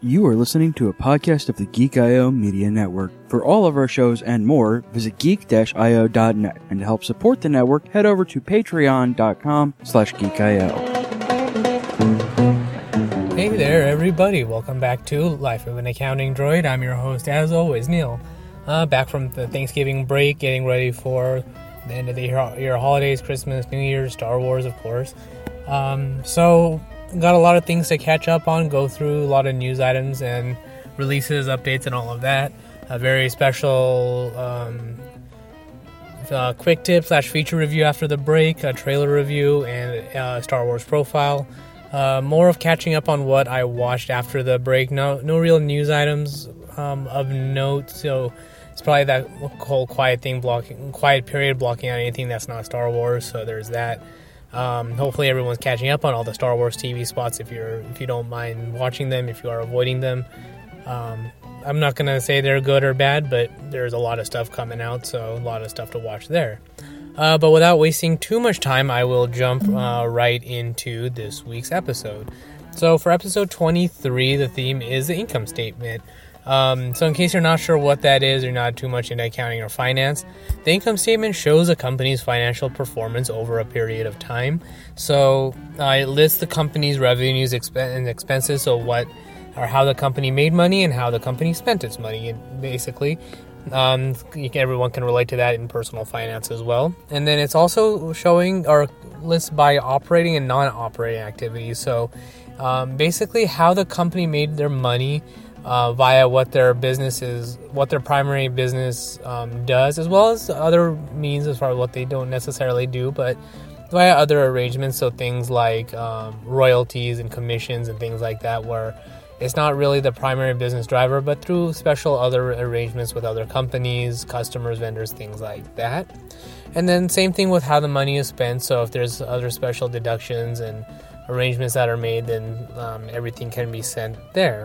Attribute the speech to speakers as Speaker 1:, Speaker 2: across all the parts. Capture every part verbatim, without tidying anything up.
Speaker 1: You are listening to a podcast of the Geek dot I O Media Network. For all of our shows and more, visit geek dash I O dot net. And to help support the network, head over to patreon.com slash geekio.
Speaker 2: Hey there, everybody. Welcome back to Life of an Accounting Droid. I'm your host, as always, Neil. Uh, back from the Thanksgiving break, getting ready for the end of the year, year holidays, Christmas, New Year's, Star Wars, of course. Um, so... Got a lot of things to catch up on, go through a lot of news items and releases, updates, and all of that. A very special um, uh, quick tip slash feature review after the break, a trailer review, and a Star Wars profile. Uh, more of catching up on what I watched after the break. No, no real news items um, of note, so it's probably that whole quiet thing blocking, quiet period blocking out anything that's not Star Wars. So there's that. Um, hopefully everyone's catching up on all the Star Wars T V spots if you're if you don't mind watching them, if you are avoiding them. Um, I'm not going to say they're good or bad, but there's a lot of stuff coming out, so a lot of stuff to watch there. Uh, but without wasting too much time, I will jump uh, right into this week's episode. So for episode twenty-three, the theme is the income statement. Um, so in case you're not sure what that is, or not too much into accounting or finance, the income statement shows a company's financial performance over a period of time. So uh, it lists the company's revenues exp- and expenses, so what or how the company made money and how the company spent its money, basically. Um, you can, everyone can relate to that in personal finance as well. And then it's also showing or lists by operating and non-operating activities. So um, basically how the company made their money Uh, via what their business is, what their primary business um, does, as well as other means as far as what they don't necessarily do, but via other arrangements, so things like um, royalties and commissions and things like that, where it's not really the primary business driver, but through special other arrangements with other companies, customers, vendors, things like that. And then same thing with how the money is spent, so if there's other special deductions and arrangements that are made, then um, everything can be sent there.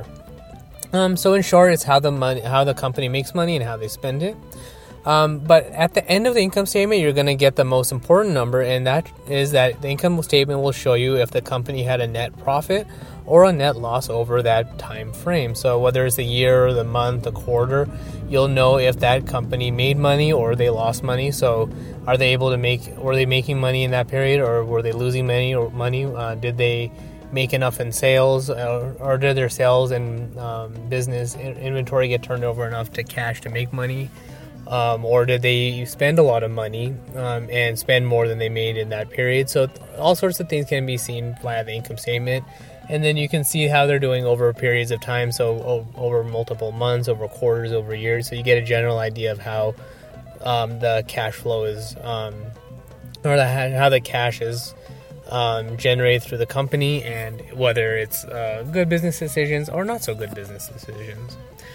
Speaker 2: Um, so in short, it's how the money, how the company makes money and how they spend it. Um, but at the end of the income statement, you're going to get the most important number, and that is that the income statement will show you if the company had a net profit or a net loss over that time frame. So whether it's the year, the month, the quarter, you'll know if that company made money or they lost money. So are they able to make, were they making money in that period, or were they losing money or money? Uh, did they make enough in sales, or, or did their sales and um, business inventory get turned over enough to cash to make money, um, or did they spend a lot of money um, and spend more than they made in that period? So all sorts of things can be seen via the income statement, and then you can see how they're doing over periods of time, so o- over multiple months, over quarters, over years, so you get a general idea of how um, the cash flow is, um, or the, how the cash is Um, generated through the company, and whether it's uh, good business decisions or not so good business decisions.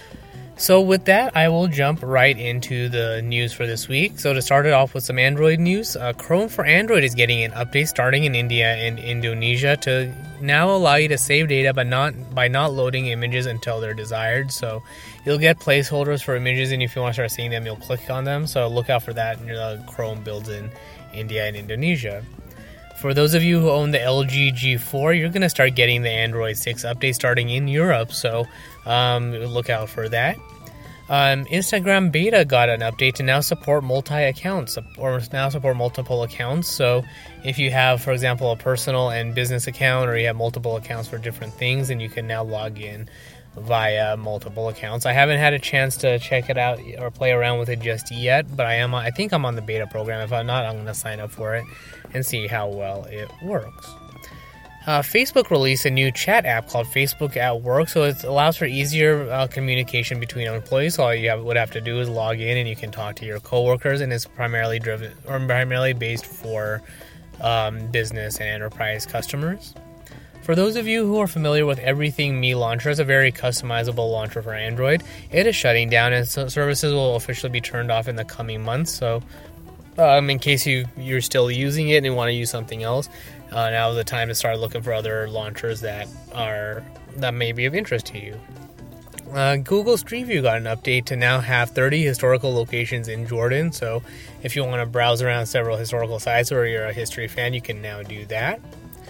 Speaker 2: So with that, I will jump right into the news for this week. So to start it off with some Android news, uh, Chrome for Android is getting an update starting in India and Indonesia to now allow you to save data, but not by not loading images until they're desired. So you'll get placeholders for images, and if you want to start seeing them, you'll click on them. So look out for that. And uh, Chrome builds in India and Indonesia. For those of you who own the L G G four, you're going to start getting the Android six update starting in Europe, so um, look out for that. Um, Instagram Beta got an update to now support multi-accounts, or now support multiple accounts. So if you have, for example, a personal and business account, or you have multiple accounts for different things, then you can now log in via multiple accounts. I haven't had a chance to check it out or play around with it just yet, but I am. I think I'm on the beta program. If I'm not, I'm going to sign up for it and see how well it works. Uh, Facebook released a new chat app called Facebook at Work, so it allows for easier uh, communication between employees. So all you have, would have to do is log in, and you can talk to your coworkers, and it's primarily driven or primarily based for um, business and enterprise customers. For those of you who are familiar with Everything Me Launcher, it's a very customizable launcher for Android. It is shutting down, and so services will officially be turned off in the coming months. So Um, in case you, you're still using it and want to use something else, uh, now is the time to start looking for other launchers that are that may be of interest to you. Uh, Google Street View got an update to now have thirty historical locations in Jordan, so if you want to browse around several historical sites or you're a history fan, you can now do that.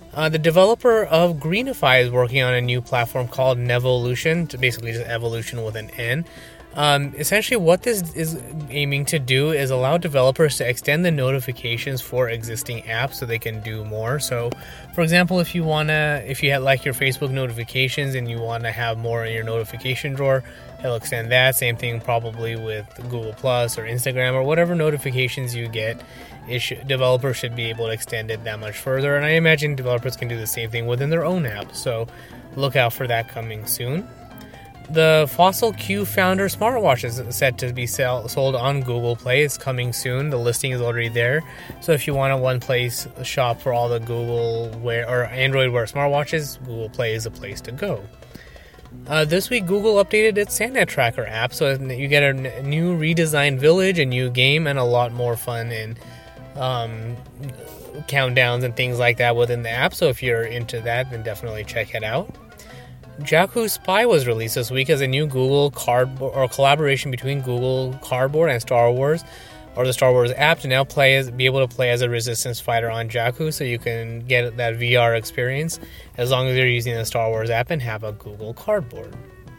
Speaker 2: Uh, the developer of Greenify is working on a new platform called Nevolution, to basically just evolution with an N. Um, essentially, what this is aiming to do is allow developers to extend the notifications for existing apps so they can do more. So, for example, if you wanna, if you had like your Facebook notifications and you want to have more in your notification drawer, it'll extend that. Same thing probably with Google Plus or Instagram or whatever notifications you get. It should, developers should be able to extend it that much further, and I imagine developers can do the same thing within their own app. So, look out for that coming soon. The Fossil Q Founder smartwatch is set to be sell, sold on Google Play. It's coming soon. The listing is already there. So if you want a one-place shop for all the Google Wear or Android Wear smartwatches, Google Play is the place to go. Uh, this week, Google updated its Santa Tracker app, so you get a new redesigned village, a new game, and a lot more fun and um, countdowns and things like that within the app. So if you're into that, then definitely check it out. Jakku Spy was released this week as a new Google Cardboard or collaboration between Google Cardboard and Star Wars, or the Star Wars app, to now play as be able to play as a Resistance fighter on Jakku, so you can get that V R experience as long as you're using the Star Wars app and have a Google Cardboard.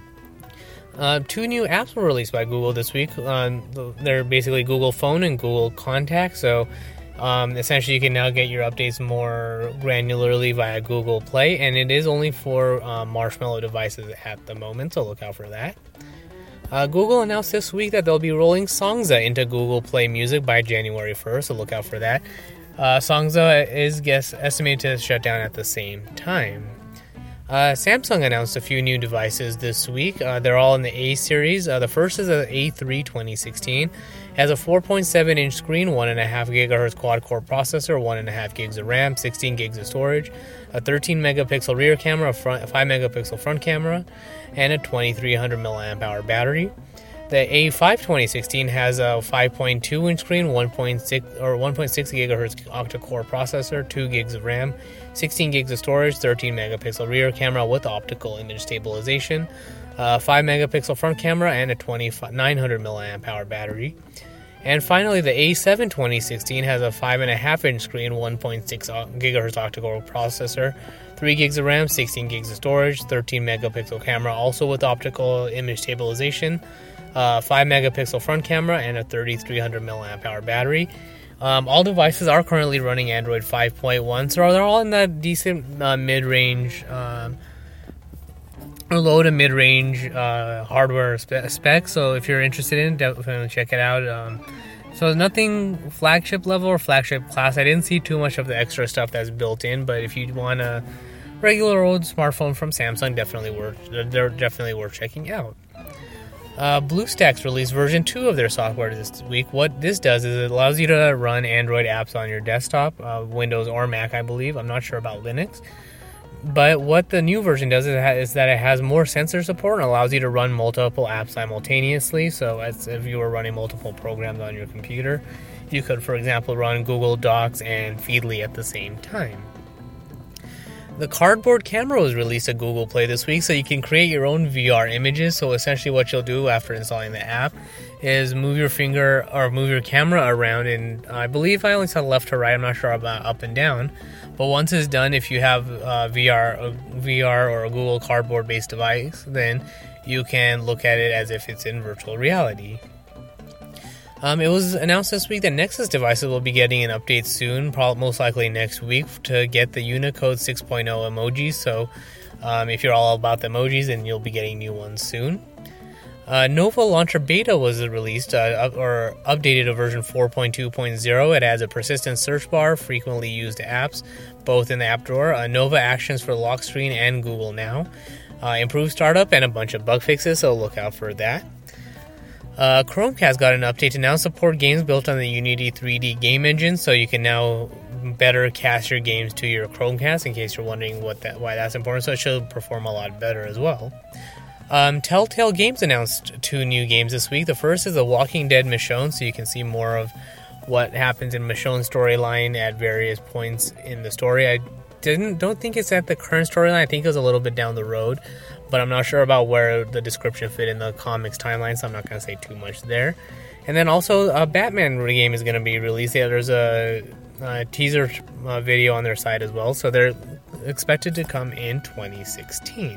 Speaker 2: Uh, two new apps were released by Google this week. Um, they're basically Google Phone and Google Contact. So um, essentially, you can now get your updates more granularly via Google Play, and it is only for uh, Marshmallow devices at the moment. So look out for that. Uh, Google announced this week that they'll be rolling Songza into Google Play Music by January first. So look out for that. Uh, Songza is guess estimated to shut down at the same time. Uh, Samsung announced a few new devices this week. Uh, they're all in the A series. Uh, the first is the A three twenty sixteen. It has a four point seven inch screen, one point five gigahertz quad-core processor, one point five gigs of RAM, sixteen gigs of storage, a thirteen megapixel rear camera, a, front, a five megapixel front camera, and a twenty-three hundred milliamp hour battery. The A five twenty sixteen has a five point two inch screen, one point six or one point six gigahertz octa-core processor, two gigs of RAM, sixteen gigs of storage, thirteen megapixel rear camera with optical image stabilization, a five megapixel front camera, and a twenty-nine hundred milliamp hour battery. And finally, the A seven twenty sixteen has a five point five inch screen, one point six gigahertz octa-core processor, three gigs of RAM, sixteen gigs of storage, thirteen megapixel camera also with optical image stabilization, uh, five megapixel front camera, and a thirty-three hundred milliamp hour battery. Um, all devices are currently running Android five point one, so they're all in that decent uh, mid-range, um, or low to mid-range uh, hardware spe- specs. So if you're interested in it, definitely check it out. Um, so nothing flagship level or flagship class. I didn't see too much of the extra stuff that's built in, but if you want a regular old smartphone from Samsung, definitely worth they're definitely worth checking out. Uh, BlueStacks released version two of their software this week. What this does is it allows you to run Android apps on your desktop, uh, Windows or Mac, I believe. I'm not sure about Linux. But what the new version does is, is that it has more sensor support and allows you to run multiple apps simultaneously. So as if you were running multiple programs on your computer, you could, for example, run Google Docs and Feedly at the same time. The Cardboard camera was released at Google Play this week, so you can create your own V R images. So essentially what you'll do after installing the app is move your finger or move your camera around, and I believe I only saw left to right, I'm not sure about up and down. But once it's done, if you have uh, V R, a V R or a Google Cardboard based device, then you can look at it as if it's in virtual reality. Um, it was announced this week that Nexus devices will be getting an update soon, probably most likely next week, to get the Unicode six point oh emojis. So um, if you're all about the emojis, then you'll be getting new ones soon. Uh, Nova Launcher Beta was released, uh, or updated to version four point two point oh. It has a persistent search bar, frequently used apps, both in the app drawer, uh, Nova Actions for lock screen and Google Now, uh, improved startup, and a bunch of bug fixes, so look out for that. Uh, Chromecast got an update to now support games built on the Unity three D game engine, so you can now better cast your games to your Chromecast, in case you're wondering what that why that's important, so it should perform a lot better as well. Um, Telltale Games announced two new games this week. The first is The Walking Dead Michonne, so you can see more of what happens in Michonne's storyline at various points in the story. I didn't don't think it's at the current storyline. I think it was a little bit down the road, but I'm not sure about where the description fit in the comics timeline, so I'm not going to say too much there. And then also a Batman game is going to be released. Yeah, there's a uh, teaser uh, video on their site as well, so they're expected to come in twenty sixteen.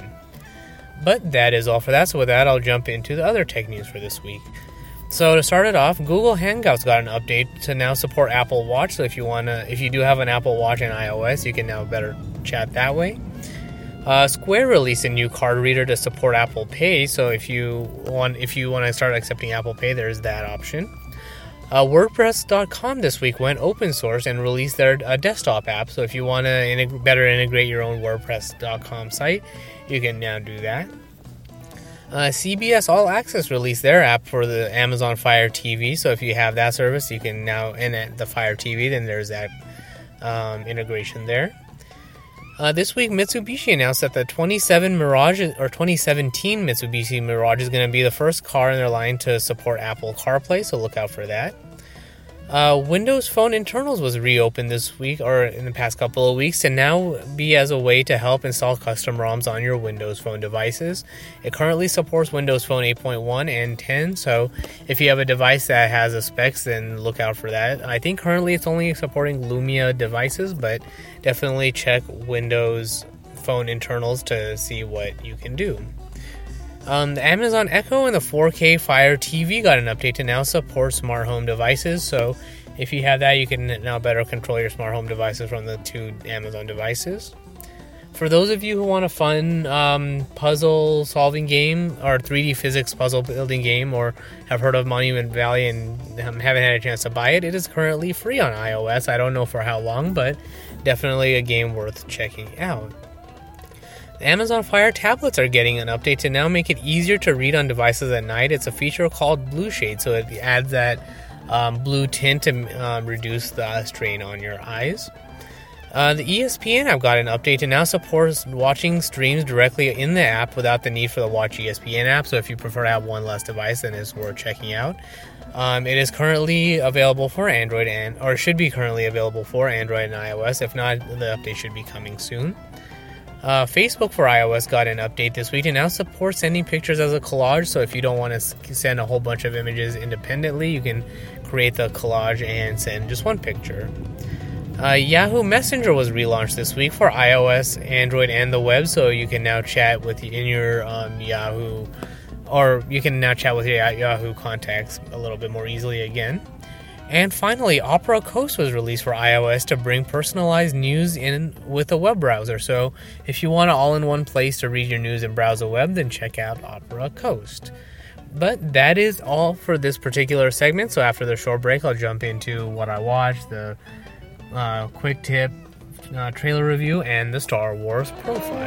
Speaker 2: But that is all for that, so with that, I'll jump into the other tech news for this week. So to start it off, Google Hangouts got an update to now support Apple Watch, so if you wanna, if you do have an Apple Watch and iOS, you can now better chat that way. Uh, Square released a new card reader to support Apple Pay, so if you want if you want to start accepting Apple Pay, there's that option. Uh, WordPress dot com this week went open source and released their uh, desktop app, so if you want to integ- better integrate your own WordPress dot com site, you can now do that. Uh, C B S All Access released their app for the Amazon Fire T V, so if you have that service, you can now, and the Fire T V, then there's that um, integration there. Uh, this week, Mitsubishi announced that the twenty-seven Mirage or twenty seventeen Mitsubishi Mirage is going to be the first car in their line to support Apple CarPlay, so look out for that. Uh, Windows Phone Internals was reopened this week, or in the past couple of weeks, to now be as a way to help install custom ROMs on your Windows Phone devices. It currently supports Windows Phone eight point one and ten, so if you have a device that has the specs, then look out for that. I think currently it's only supporting Lumia devices, but definitely check Windows Phone Internals to see what you can do. Um, the Amazon Echo and the four K Fire T V got an update to now support smart home devices, so if you have that, you can now better control your smart home devices from the two Amazon devices. For those of you who want a fun um, puzzle solving game or three D physics puzzle building game, or have heard of Monument Valley and um, haven't had a chance to buy it, it is currently free on iOS. I don't know for how long, but definitely a game worth checking out. The Amazon Fire tablets are getting an update to now make it easier to read on devices at night. It's a feature called Blue Shade, so it adds that um, blue tint to um, reduce the strain on your eyes. Uh, the E S P N app got an update to now support watching streams directly in the app without the need for the Watch E S P N app, so if you prefer to have one less device, then it's worth checking out. Um, it is currently available for Android, and or should be currently available for Android and iOS. If not, the update should be coming soon. Uh, Facebook for iOS got an update this week and now supports sending pictures as a collage, so if you don't want to send a whole bunch of images independently, you can create the collage and send just one picture. Uh, Yahoo Messenger was relaunched this week for iOS, Android, and the web, so you can now chat with in your um, Yahoo, or you can now chat with your Yahoo contacts a little bit more easily again. And finally, Opera Coast was released for iOS to bring personalized news in with a web browser. So if you want an all-in-one place to read your news and browse the web, then check out Opera Coast. But that is all for this particular segment. So after the short break, I'll jump into what I watched, the uh, quick tip, uh, trailer review, and the Star Wars profile.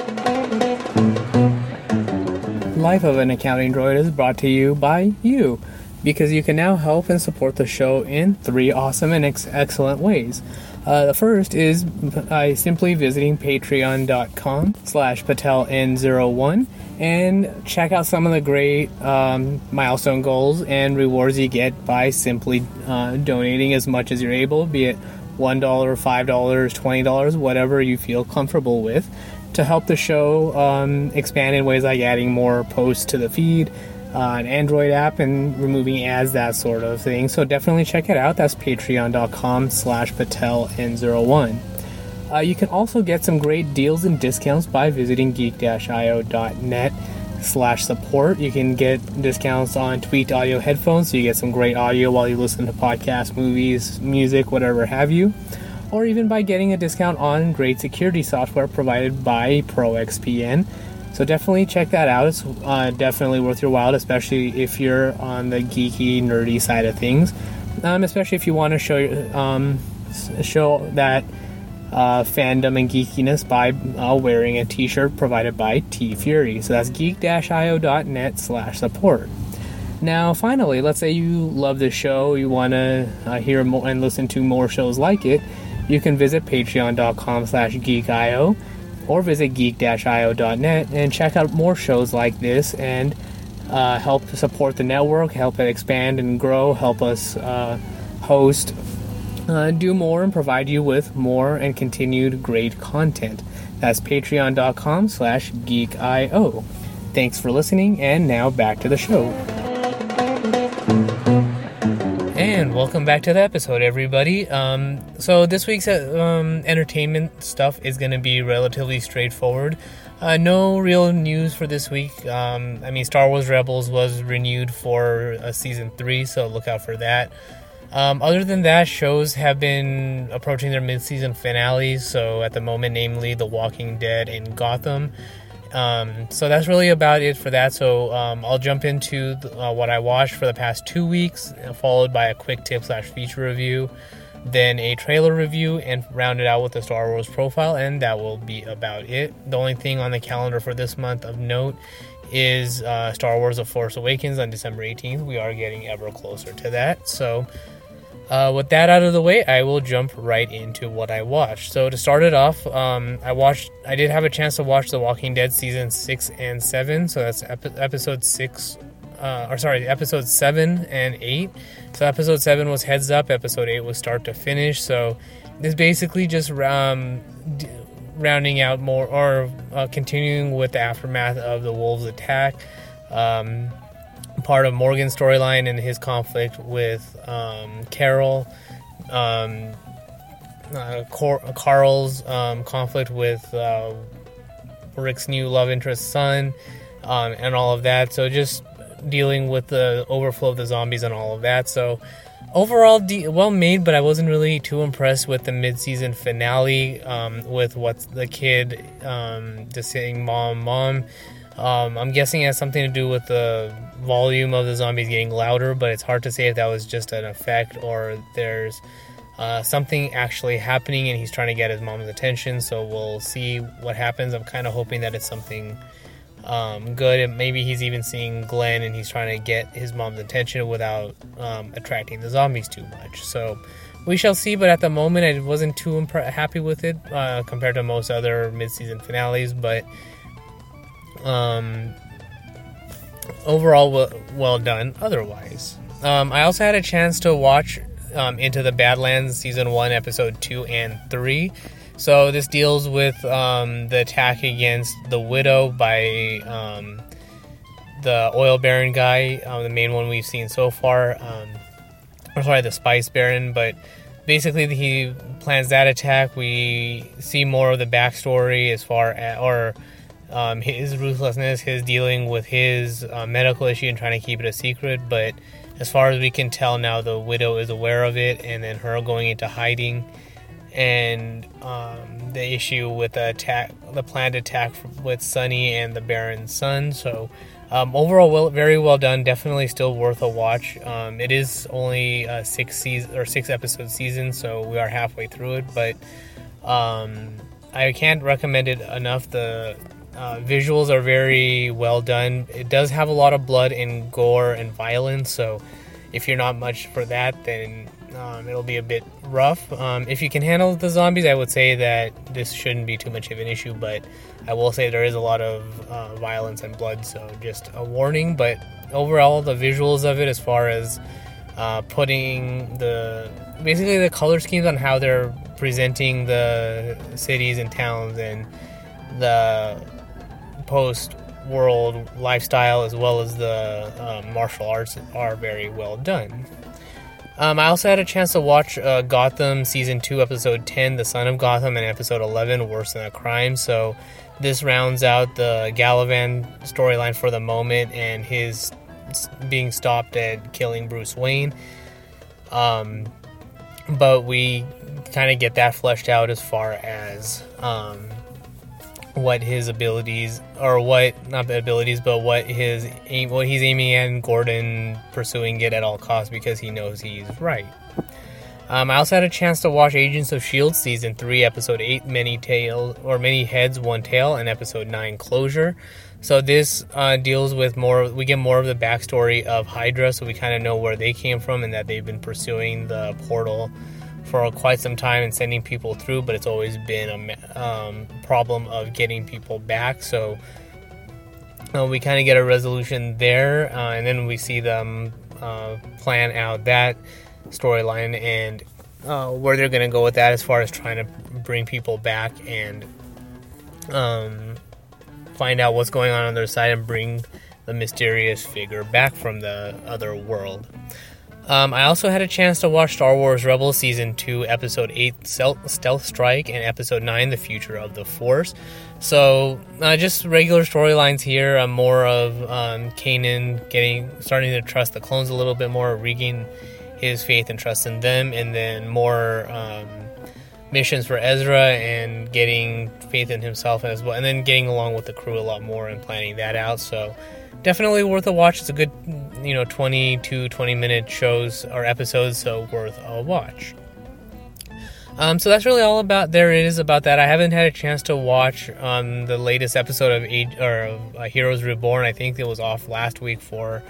Speaker 2: Life of an Accounting Droid is brought to you by you, because you can now help and support the show in three awesome and ex- excellent ways. Uh, the first is by simply visiting patreon.com slash patel n zero one and check out some of the great um, milestone goals and rewards you get by simply uh, donating as much as you're able, be it one dollar, five dollars, twenty dollars, whatever you feel comfortable with, to help the show um, expand in ways like adding more posts to the feed, Uh, an Android app, and removing ads, that sort of thing. So definitely check it out. That's patreon.com slash patel n01. Uh, you can also get some great deals and discounts by visiting geek-io.net slash support. You can get discounts on Tweaked Audio headphones, so you get some great audio while you listen to podcasts, movies, music, whatever have you. Or even by getting a discount on great security software provided by ProXPN. So definitely check that out. It's uh, definitely worth your while, especially if you're on the geeky, nerdy side of things. Um, especially if you want to show um, show that uh, fandom and geekiness by uh, wearing a t-shirt provided by T-Fury. So that's geek-io.net slash support. Now, finally, let's say you love this show, you want to uh, hear more and listen to more shows like it, you can visit patreon.com slash geekio. or visit geek-io.net and check out more shows like this and uh, help support the network, help it expand and grow, help us uh, host, uh, do more, and provide you with more and continued great content. That's patreon.com slash geekio. Thanks for listening, and now back to the show. And welcome back to the episode, everybody. Um, so this week's um, entertainment stuff is going to be relatively straightforward. Uh, no real news for this week. Um, I mean, Star Wars Rebels was renewed for uh, season three, so look out for that. Um, other than that, shows have been approaching their mid-season finales, so at the moment, namely The Walking Dead and Gotham. Um, so that's really about it for that. So um, I'll jump into the, uh, what I watched for the past two weeks, followed by a quick tip slash feature review, then a trailer review, and round it out with the Star Wars profile, and that will be about it. The only thing on the calendar for this month of note is uh, Star Wars The Force Awakens on December eighteenth. We are getting ever closer to that. So Uh, with that out of the way, I will jump right into what I watched. So to start it off, um, I watched. I did have a chance to watch The Walking Dead season six and seven. So that's epi- episode six, uh, or sorry, episodes seven and eight. So episode seven was Heads Up. Episode eight was Start to Finish. So it's basically just um, d- rounding out more or uh, continuing with the aftermath of the Wolves' attack. Um, part of Morgan's storyline and his conflict with um, Carol, um, uh, Cor- Carl's um, conflict with uh, Rick's new love interest son, um, and all of that. So just dealing with the overflow of the zombies and all of that. So overall, de- well made, but I wasn't really too impressed with the mid-season finale um, with what's the kid um, just saying "mom, mom." Um, I'm guessing it has something to do with the volume of the zombies getting louder, but it's hard to say if that was just an effect or there's uh, something actually happening and he's trying to get his mom's attention. So we'll see what happens. I'm kind of hoping that it's something um, good. And maybe he's even seeing Glenn and he's trying to get his mom's attention without um, attracting the zombies too much. So we shall see, but at the moment I wasn't too imp- happy with it uh, compared to most other mid-season finales, but Um, overall, well, well done otherwise. Um, I also had a chance to watch um, Into the Badlands Season one, Episode two and three. So this deals with um, the attack against the Widow by um, the oil baron guy, uh, the main one we've seen so far. Um, or sorry, the Spice Baron, but basically he plans that attack. We see more of the backstory as far as, or Um, his ruthlessness, his dealing with his uh, medical issue and trying to keep it a secret, but as far as we can tell now, the Widow is aware of it, and then her going into hiding, and um, the issue with the attack, the planned attack with Sonny and the Baron's son. So um, overall, well, very well done. Definitely still worth a watch. Um, it is only a six season or six episode season, so we are halfway through it, but um, I can't recommend it enough. The Uh, visuals are very well done. It does have a lot of blood and gore and violence, so if you're not much for that, then um, it'll be a bit rough. Um, if you can handle the zombies, I would say that this shouldn't be too much of an issue, but I will say there is a lot of uh, violence and blood, so just a warning. But overall, the visuals of it, as far as uh, putting the basically the color schemes on how they're presenting the cities and towns and the post-world lifestyle, as well as the um, martial arts, are very well done. Um, I also had a chance to watch uh, Gotham Season two, Episode ten, The Son of Gotham, and Episode eleven, Worse Than a Crime. So this rounds out the Galavan storyline for the moment and his being stopped at killing Bruce Wayne. Um, but we kind of get that fleshed out as far as Um, what his abilities, or what, not the abilities, but what his aim, what he's aiming at, and Gordon pursuing it at all costs because he knows he's right. Um, I also had a chance to watch Agents of S H I E L D Season three, Episode eight, Many Tails, or Many Heads, One Tail, and Episode nine, Closure. So this uh, deals with more, we get more of the backstory of Hydra, so we kind of know where they came from and that they've been pursuing the portal for quite some time and sending people through, but it's always been a um, problem of getting people back. So uh, we kind of get a resolution there, uh, and then we see them uh, plan out that storyline and uh, where they're going to go with that as far as trying to bring people back and um, find out what's going on on their side and bring the mysterious figure back from the other world. Um, I also had a chance to watch Star Wars Rebels Season two, Episode eight, Stealth Strike, and Episode nine, The Future of the Force. So, uh, just regular storylines here. Uh, more of um, Kanan getting starting to trust the clones a little bit more, regain his faith and trust in them, and then more um, missions for Ezra and getting faith in himself as well, and then getting along with the crew a lot more and planning that out. So, definitely worth a watch. It's a good, you know, twenty to twenty minute shows or episodes, so worth a watch. Um, so that's really all about there is about that. I haven't had a chance to watch um, the latest episode of Age, or of uh, Heroes Reborn. I think it was off last week for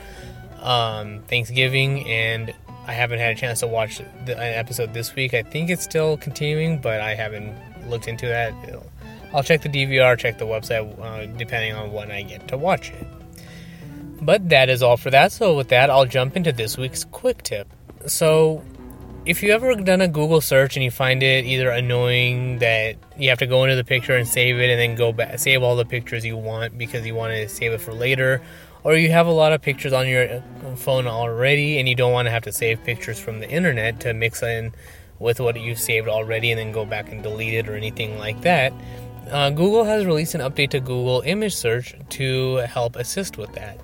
Speaker 2: um, Thanksgiving, and I haven't had a chance to watch the, an episode this week. I think it's still continuing, but I haven't looked into that. I'll check the D V R, check the website, uh, depending on when I get to watch it. But that is all for that. So with that, I'll jump into this week's quick tip. So if you've ever done a Google search and you find it either annoying that you have to go into the picture and save it and then go back, save all the pictures you want because you want to save it for later, or you have a lot of pictures on your phone already and you don't want to have to save pictures from the internet to mix in with what you've saved already and then go back and delete it or anything like that, uh, Google has released an update to Google Image Search to help assist with that.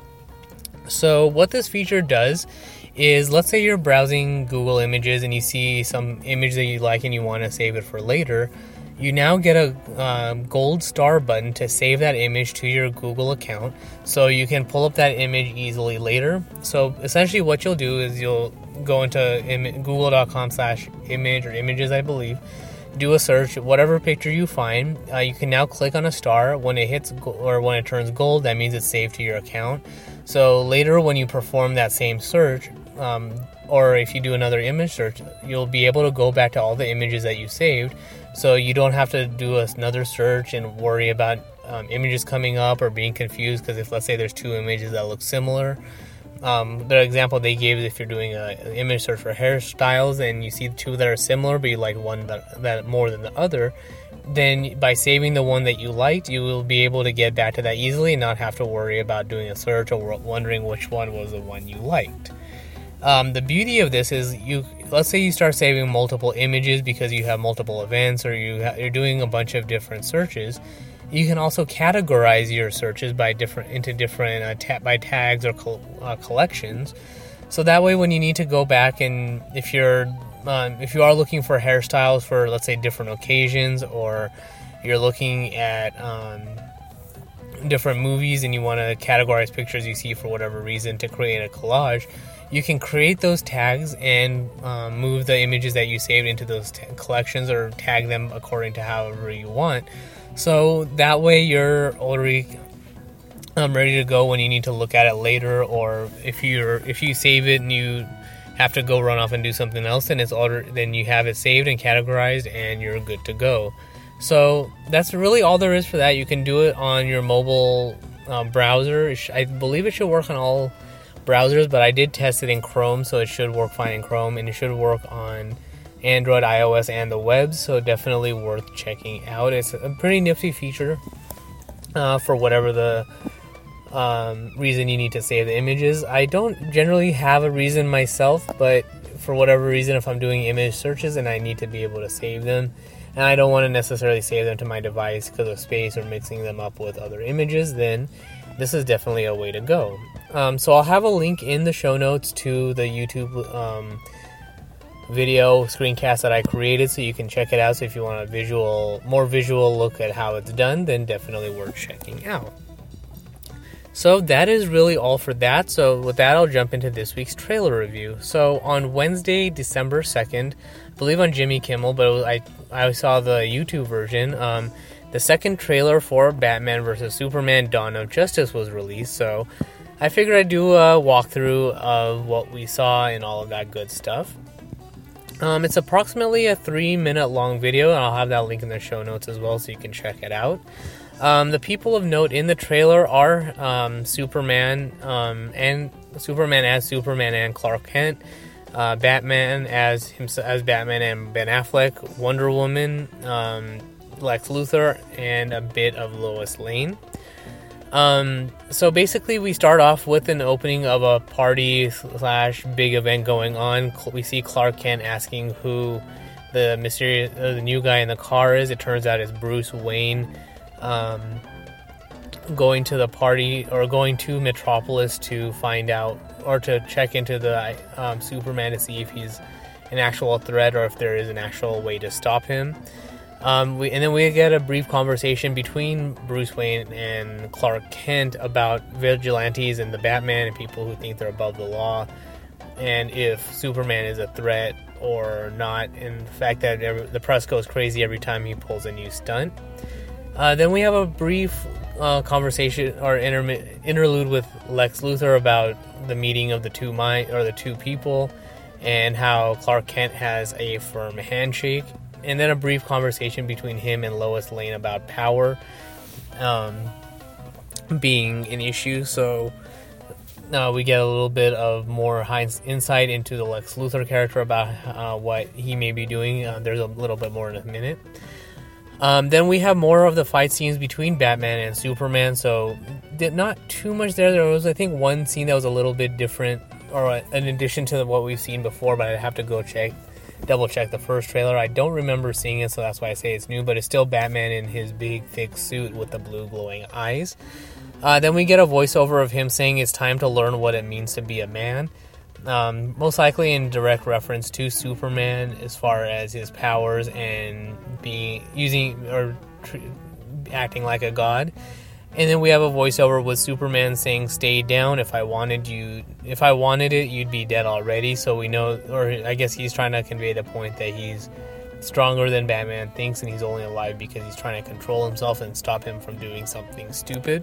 Speaker 2: So what this feature does is, let's say you're browsing Google Images and you see some image that you like and you want to save it for later, you now get a um, gold star button to save that image to your Google account so you can pull up that image easily later. So essentially what you'll do is you'll go into im- google.com slash image or images, I believe, do a search, whatever picture you find, uh, you can now click on a star. When it hits go- or when it turns gold, that means it's saved to your account. So later when you perform that same search, um, or if you do another image search, you'll be able to go back to all the images that you saved. So you don't have to do another search and worry about um, images coming up or being confused, because if, let's say, there's two images that look similar. Um, the example they gave is if you're doing a, an image search for hairstyles and you see two that are similar but you like one that, that more than the other, then by saving the one that you liked, you will be able to get back to that easily and not have to worry about doing a search or wondering which one was the one you liked. Um, the beauty of this is, you let's say you start saving multiple images because you have multiple events or you ha- you're doing a bunch of different searches. You can also categorize your searches by different into different uh, ta- by tags or col- uh, collections. So that way, when you need to go back and if you're um, if you are looking for hairstyles for, let's say, different occasions, or you're looking at um, different movies and you want to categorize pictures you see for whatever reason to create a collage, you can create those tags and um, move the images that you saved into those t- collections or tag them according to however you want. So that way you're already um, ready to go when you need to look at it later, or if you're if you save it and you have to go run off and do something else, then it's already, then you have it saved and categorized and you're good to go. So that's really all there is for that. You can do it on your mobile um, browser. I believe it should work on all browsers, but I did test it in Chrome, so it should work fine in Chrome, and it should work on Android, iOS, and the web, so definitely worth checking out. It's a pretty nifty feature uh, for whatever the um, reason you need to save the images. I don't generally have a reason myself, but for whatever reason, if I'm doing image searches and I need to be able to save them, and I don't want to necessarily save them to my device because of space or mixing them up with other images, then this is definitely a way to go. Um, so I'll have a link in the show notes to the YouTube um, video screencast that I created, so you can check it out. So if you want a visual, more visual look at how it's done, then definitely worth checking out. So that is really all for that. So with that, I'll jump into this week's trailer review. So on Wednesday, December second, I believe on Jimmy Kimmel, but it was, I I saw the YouTube version. Um, the second trailer for Batman versus Superman: Dawn of Justice was released. So I figured I'd do a walkthrough of what we saw and all of that good stuff. Um, it's approximately a three minute long video, and I'll have that link in the show notes as well so you can check it out. Um, the people of note in the trailer are um, Superman um, and Superman as Superman and Clark Kent, uh, Batman as himself as Batman and Ben Affleck, Wonder Woman, um, Lex Luthor, and a bit of Lois Lane. Um, so basically we start off with an opening of a party slash big event going on. We see Clark Kent asking who the mysterious, uh, the new guy in the car is. It turns out it's Bruce Wayne, um, going to the party, or going to Metropolis to find out, or to check into the um, Superman to see if he's an actual threat or if there is an actual way to stop him. Um, we, and then we get a brief conversation between Bruce Wayne and Clark Kent about vigilantes and the Batman and people who think they're above the law, and if Superman is a threat or not, and the fact that every, the press goes crazy every time he pulls a new stunt. Uh, then we have a brief uh, conversation or inter- interlude with Lex Luthor about the meeting of the two mind or the two people, and how Clark Kent has a firm handshake. And then a brief conversation between him and Lois Lane about power um, being an issue. So uh, we get a little bit of more insight into the Lex Luthor character about uh, what he may be doing. Uh, there's a little bit more in a minute. Um, then we have more of the fight scenes between Batman and Superman. So not too much there. There was, I think, one scene that was a little bit different, or in addition to what we've seen before, but I'd have to go check. double check the first trailer. I don't remember seeing it, so that's why I say it's new, but it's still Batman in his big thick suit with the blue glowing eyes. Uh, then we get a voiceover of him saying it's time to learn what it means to be a man, um, most likely in direct reference to Superman as far as his powers and being using or tr- acting like a god. And then we have a voiceover with Superman saying, "Stay down. If I wanted you, if I wanted it, you'd be dead already." So we know, or I guess he's trying to convey the point that he's stronger than Batman thinks, and he's only alive because he's trying to control himself and stop him from doing something stupid.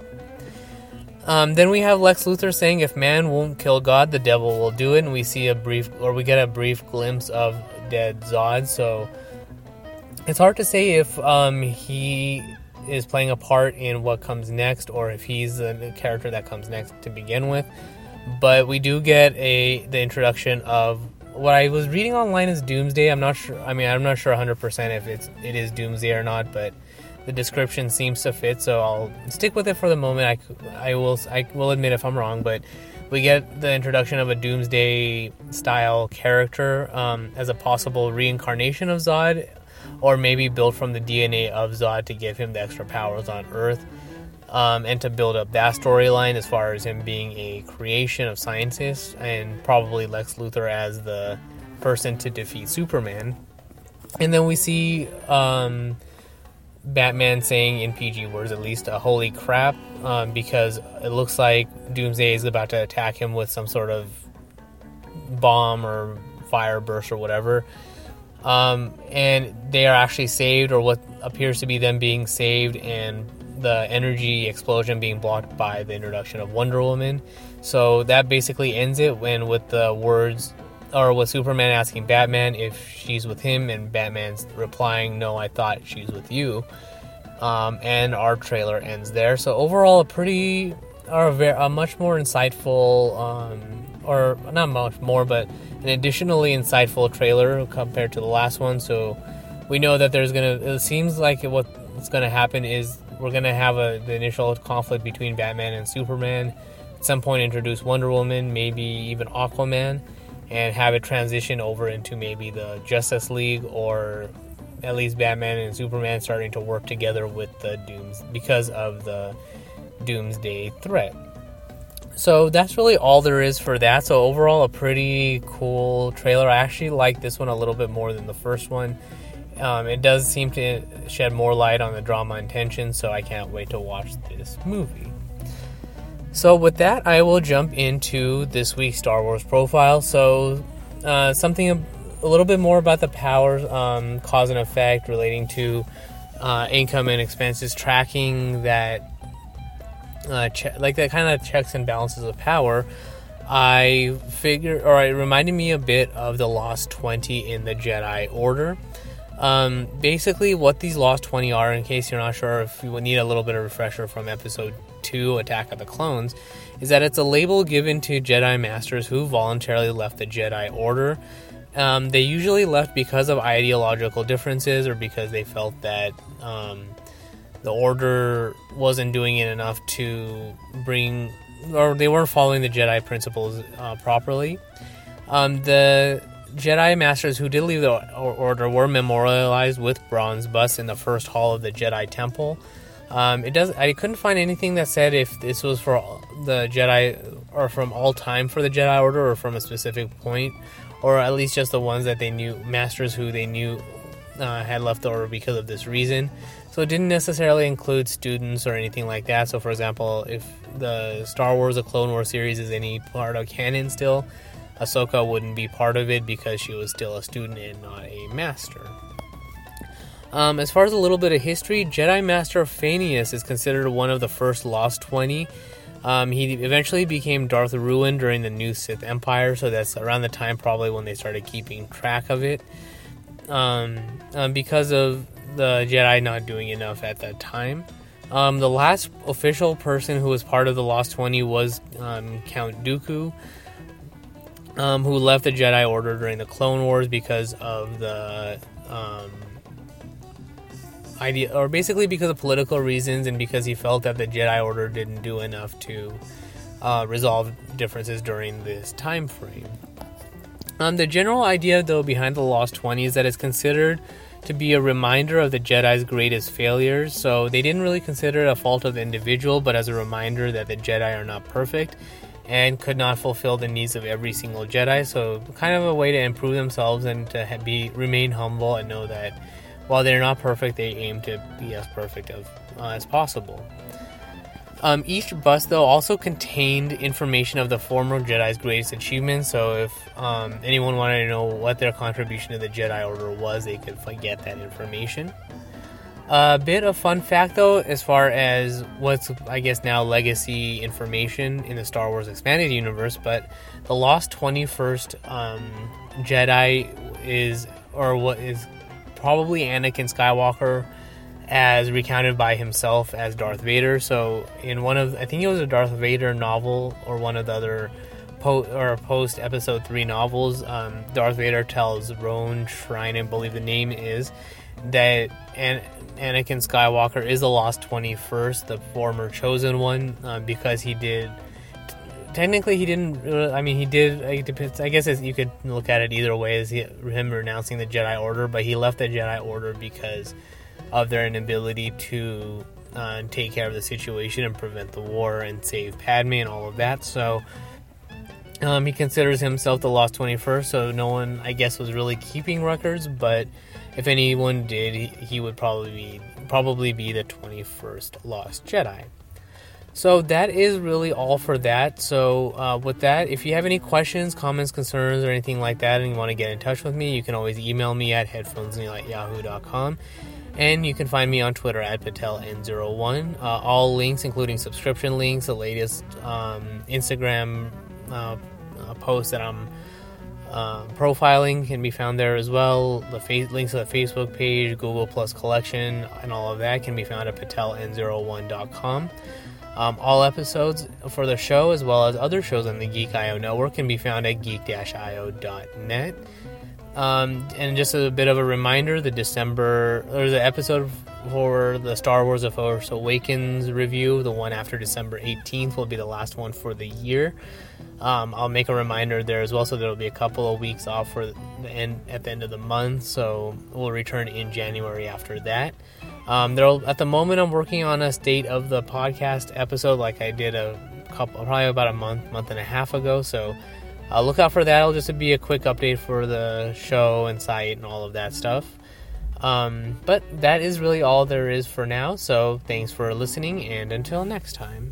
Speaker 2: Um, then we have Lex Luthor saying, "If man won't kill God, the devil will do it." And we see a brief, or we get a brief glimpse of dead Zod. So it's hard to say if um, he is playing a part in what comes next, or if he's the character that comes next to begin with. But we do get a the introduction of what I was reading online is Doomsday. I'm not sure. I mean, I'm not sure one hundred percent if it's it is Doomsday or not, but the description seems to fit, so I'll stick with it for the moment. I, I will I will admit if I'm wrong, but we get the introduction of a Doomsday style character um, as a possible reincarnation of Zod, or maybe built from the D N A of Zod to give him the extra powers on Earth, um, and to build up that storyline as far as him being a creation of scientists, and probably Lex Luthor as the person to defeat Superman. And then we see um, Batman saying in P G words at least, a holy crap, um, because it looks like Doomsday is about to attack him with some sort of bomb or fire burst or whatever. Um, and they are actually saved, or what appears to be them being saved, and the energy explosion being blocked by the introduction of Wonder Woman. So that basically ends it, when with the words, or with Superman asking Batman if she's with him, and Batman's replying, "No, I thought she's with you." Um, and our trailer ends there. So overall, a pretty, or a, very, a much more insightful, um, or not much more, but an additionally insightful trailer compared to the last one. So we know that there's gonna, it seems like what's gonna happen is we're gonna have a the initial conflict between Batman and Superman. At some point introduce Wonder Woman, maybe even Aquaman, and have it transition over into maybe the Justice League, or at least Batman and Superman starting to work together with the Dooms because of the Doomsday threat. So that's really all there is for that. So overall, a pretty cool trailer. I actually like this one a little bit more than the first one. Um, it does seem to shed more light on the drama and tension, so I can't wait to watch this movie. So with that, I will jump into this week's Star Wars profile. So uh, something a, a little bit more about the powers, um, cause and effect relating to uh, income and expenses, tracking that Uh, che- like that kind of checks and balances of power. I figure, or it reminded me a bit of the Lost twenty in the Jedi Order. Um, basically, what these Lost twenty are, in case you're not sure, if you need a little bit of refresher from Episode two, Attack of the Clones, is that it's a label given to Jedi Masters who voluntarily left the Jedi Order. Um, they usually left because of ideological differences, or because they felt that um, the Order wasn't doing it enough to bring, or they weren't following the Jedi principles uh, properly. Um, the Jedi Masters who did leave the Order were memorialized with bronze busts in the first hall of the Jedi Temple. Um, it does. I couldn't find anything that said if this was for the Jedi or from all time for the Jedi Order or from a specific point, or at least just the ones that they knew, masters who they knew uh, had left the Order because of this reason. So it didn't necessarily include students or anything like that. So, for example, if the Star Wars, the Clone Wars series is any part of canon still, Ahsoka wouldn't be part of it because she was still a student and not a master. Um, as far as a little bit of history, Jedi Master Phineas is considered one of the first Lost twenty. Um, he eventually became Darth Ruin during the New Sith Empire, so that's around the time probably when they started keeping track of it. Um, um, because of the Jedi not doing enough at that time. Um, the last official person who was part of the Lost twenty was um, Count Dooku, um, who left the Jedi Order during the Clone Wars because of the... Um, idea, or basically because of political reasons and because he felt that the Jedi Order didn't do enough to uh, resolve differences during this time frame. Um, the general idea, though, behind the Lost twenty is that it's considered to be a reminder of the Jedi's greatest failures. So they didn't really consider it a fault of the individual, but as a reminder that the Jedi are not perfect and could not fulfill the needs of every single Jedi. So kind of a way to improve themselves and to be remain humble and know that while they're not perfect, they aim to be as perfect of, uh, as possible. Um, each bust, though, also contained information of the former Jedi's greatest achievements, so if um, anyone wanted to know what their contribution to the Jedi Order was, they could get that information. A bit of fun fact, though, as far as what's, I guess, now legacy information in the Star Wars Expanded Universe, but the Lost twenty-first um, Jedi is, or what is probably Anakin Skywalker, as recounted by himself as Darth Vader. So in one of, I think it was a Darth Vader novel or one of the other po- or post episode three novels, um, Darth Vader tells Roan Shrine, I believe the name is, that An- Anakin Skywalker is the Lost twenty-first, the former chosen one, um, because he did, technically he didn't, I mean he did, I guess you could look at it either way as he, him renouncing the Jedi Order, but he left the Jedi Order because of their inability to uh, take care of the situation and prevent the war and save Padme and all of that. So um, he considers himself the Lost twenty-first, so no one, I guess, was really keeping records, but if anyone did, he, he would probably be, probably be the twenty-first Lost Jedi. So that is really all for that. So uh, with that, if you have any questions, comments, concerns, or anything like that, and you want to get in touch with me, you can always email me at headphonesneil at yahoo dot com. And you can find me on Twitter at Patel N zero one. Uh, all links, including subscription links, the latest um, Instagram uh, uh, posts that I'm uh, profiling can be found there as well. The fa- links to the Facebook page, Google Plus collection, and all of that can be found at patel n zero one dot com. Um, all episodes for the show, as well as other shows on the Geek dot I O network, can be found at geek dash i o dot net. Um, and just a bit of a reminder, the December, or the episode for the Star Wars The Force Awakens review, the one after December eighteenth, will be the last one for the year. Um, I'll make a reminder there as well, so there'll be a couple of weeks off for the end, at the end of the month, so we'll return in January after that. Um, there'll, at the moment, I'm working on a state of the podcast episode like I did a couple, probably about a month, month and a half ago, so Uh, look out for that. It'll just be a quick update for the show and site and all of that stuff. Um, but that is really all there is for now. So thanks for listening, and until next time.